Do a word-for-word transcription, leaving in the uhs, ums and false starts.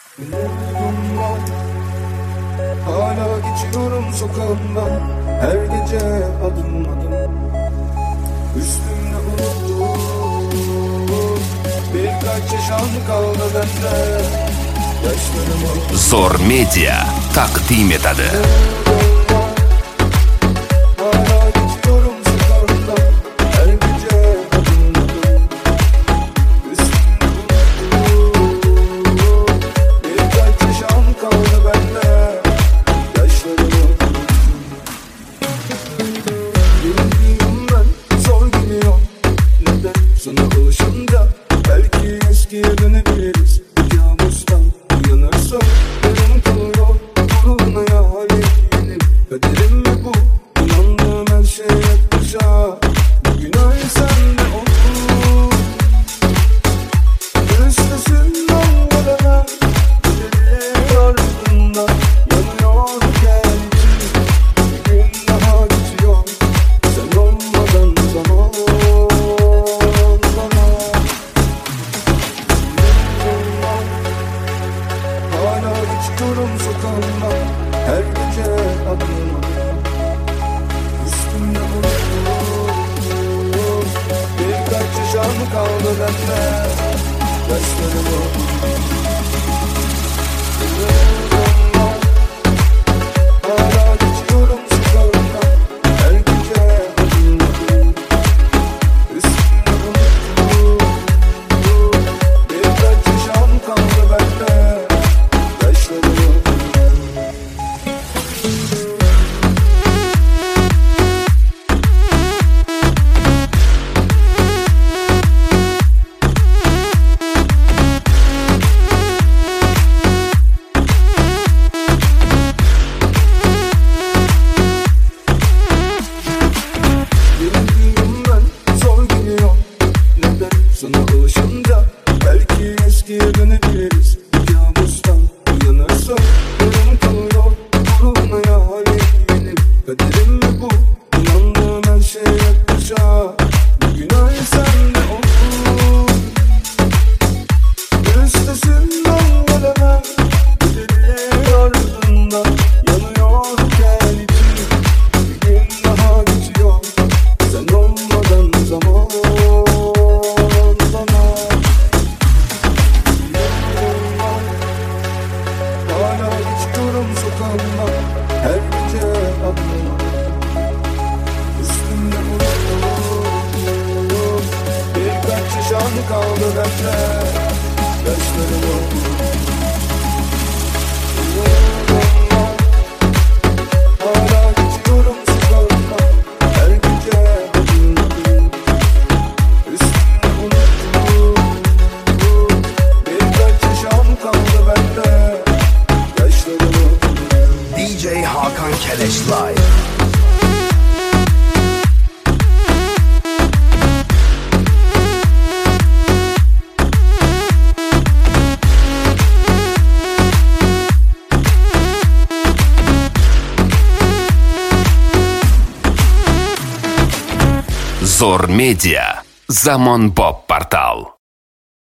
Umudum var, hala geçiyorum sokağından, her gece adım adım üstümde unuttum. Birkaç yaşam kaldı bende, yaşlarımı. Zor Media takdim etadi. Sana alışınca belki eskiye dönebiliriz. Kabustan uyanırsam yarım kalıyor kurulmaya halim. Kaderim mi bu? İnandığım her şey hep boşa. Bugün ay sende oldu. Üstesinden gelemem. Geceleri ardında yanıyor kendisi. Bir gün daha geçiyor sen olmadan zaman. Geçiyorum sokağından, her gece adım adım üstümde unuttum. Birkaç yaşam kaldı bende, yaşlarımı. Hala geçiyorum sokağından, her gece adım adım üstümde unuttum. Birkaç yaşam kaldı bende. Sana alışınca belki eskiye dönebiliriz. Kabustan uyanırsam yarım kalıyor kurulmaya halim benim. Kaderim mi bu? İnandığım her şey hep boşa. Bugün ay sende oldu. Üstesinden gelemem. Geceleri ardında yanıyorken içim. Bir gün daha geçiyor sen olmadan zaman. Hala geçiyorum sokağından, her gece adım üstümde unuttum. Birkaç yaşam kaldı bende, yaşlarımı. Hala geçiyorum sokağından, her gece adım adım üstümde unuttum. Birkaç yaşam kaldı bende. D J Hakan Keleş Live. Zor Media Zamon Pop Portal.